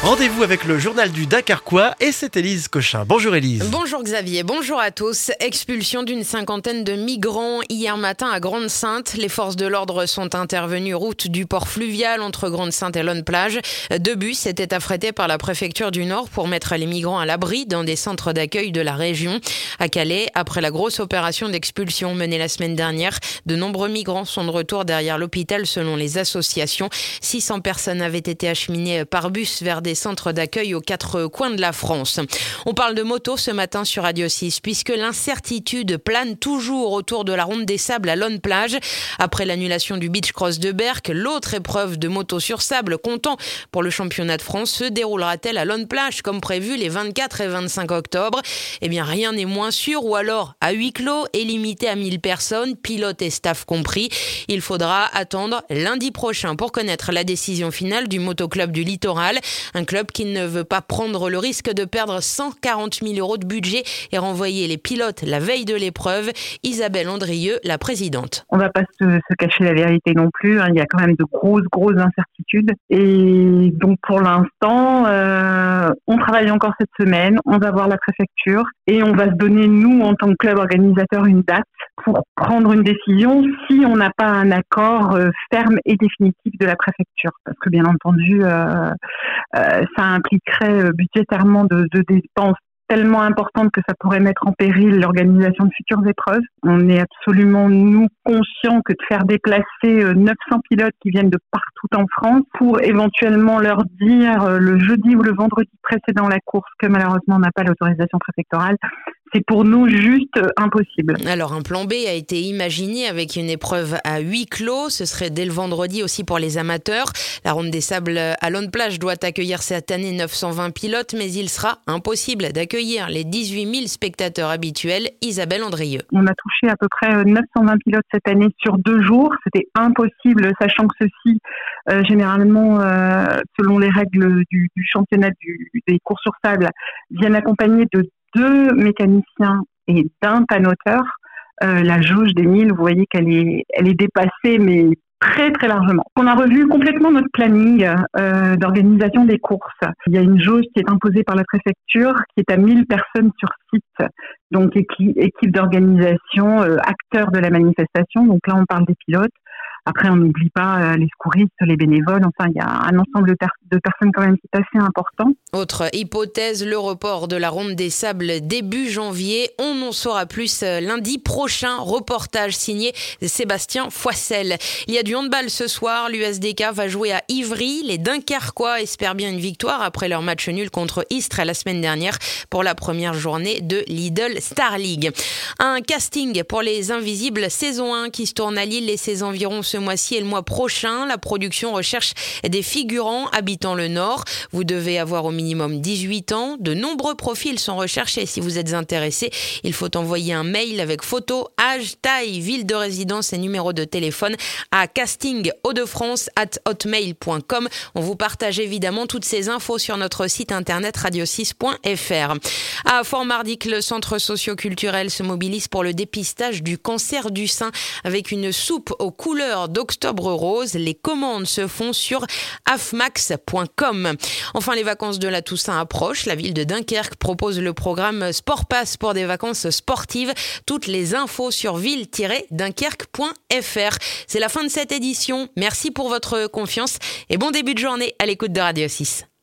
Rendez-vous avec le journal du Dakarquois et c'est Élise Cochin. Bonjour Élise. Bonjour Xavier, bonjour à tous. Expulsion d'une cinquantaine de migrants hier matin à Grande-Synthe. Les forces de l'ordre sont intervenues route du port fluvial entre Grande-Synthe et Lonne-Plage. 2 bus étaient affrétés par la préfecture du Nord pour mettre les migrants à l'abri dans des centres d'accueil de la région. À Calais, après la grosse opération d'expulsion menée la semaine dernière, de nombreux migrants sont de retour derrière l'hôpital selon les associations. 600 personnes avaient été acheminées par bus vers des centres d'accueil aux 4 coins de la France. On parle de moto ce matin sur Radio 6 puisque l'incertitude plane toujours autour de la Ronde des Sables à Lonne-Plage. Après l'annulation du Beach Cross de Berck, l'autre épreuve de moto sur sable comptant pour le championnat de France se déroulera-t-elle à Lonne-Plage comme prévu les 24 et 25 octobre ? Eh bien rien n'est moins sûr ou alors à huis clos et limité à 1000 personnes, pilotes et staff compris. Il faudra attendre lundi prochain pour connaître la décision finale du Motoclub du Littoral. Un club qui ne veut pas prendre le risque de perdre 140 000 € de budget et renvoyer les pilotes la veille de l'épreuve. Isabelle Andrieux, la présidente. On ne va pas se cacher la vérité non plus. Il y a quand même de grosses incertitudes. Et donc pour l'instant, on travaille encore cette semaine. On va voir la préfecture et on va se donner, nous, en tant que club organisateur, une date pour prendre une décision si on n'a pas un accord ferme et définitif de la préfecture. Parce que bien entendu, ça impliquerait budgétairement de dépenses tellement importantes que ça pourrait mettre en péril l'organisation de futures épreuves. On est absolument, nous, conscients que de faire déplacer 900 pilotes qui viennent de partout en France pour éventuellement leur dire le jeudi ou le vendredi précédent la course que malheureusement on n'a pas l'autorisation préfectorale, c'est pour nous juste impossible. Alors un plan B a été imaginé avec une épreuve à huis clos. Ce serait dès le vendredi aussi pour les amateurs. La Ronde des Sables à Lonne-Plage doit accueillir cette année 920 pilotes, mais il sera impossible d'accueillir les 18 000 spectateurs habituels. Isabelle Andrieux. On a touché à peu près 920 pilotes cette année sur 2 jours. C'était impossible, sachant que ceux-ci, généralement, selon les règles du championnat des courses sur sable, viennent accompagnés de 2 mécaniciens et d'un panoteur. La jauge des 1000, vous voyez qu'elle est dépassée, mais très très largement. On a revu complètement notre planning d'organisation des courses. Il y a une jauge qui est imposée par la préfecture, qui est à 1000 personnes sur site. Donc équipe d'organisation, acteurs de la manifestation. Donc là, on parle des pilotes. Après, on n'oublie pas les secouristes, les bénévoles. Enfin, il y a un ensemble de personnes quand même qui est assez important. Autre hypothèse, le report de la Ronde des Sables début janvier. On en saura plus lundi prochain. Reportage signé Sébastien Foissel. Il y a du handball ce soir. L'USDK va jouer à Ivry. Les Dunkerquois espèrent bien une victoire après leur match nul contre Istres la semaine dernière pour la première journée de Lidl Star League. Un casting pour Les Invisibles saison 1 qui se tourne à Lille et ses environs ce mois-ci et le mois prochain. La production recherche des figurants habitant le Nord. Vous devez avoir au minimum 18 ans. De nombreux profils sont recherchés. Si vous êtes intéressé, il faut envoyer un mail avec photo, âge, taille, ville de résidence et numéro de téléphone à casting-hauts-de-france@hotmail.com. On vous partage évidemment toutes ces infos sur notre site internet radio6.fr. À Fort-Mardic, le centre socio-culturel se mobilise pour le dépistage du cancer du sein avec une soupe aux couleurs d'Octobre Rose. Les commandes se font sur afmax.com. Enfin, les vacances de la Toussaint approchent. La ville de Dunkerque propose le programme Sport Pass pour des vacances sportives. Toutes les infos sur ville-dunkerque.fr. C'est la fin de cette édition. Merci pour votre confiance et bon début de journée à l'écoute de Radio 6.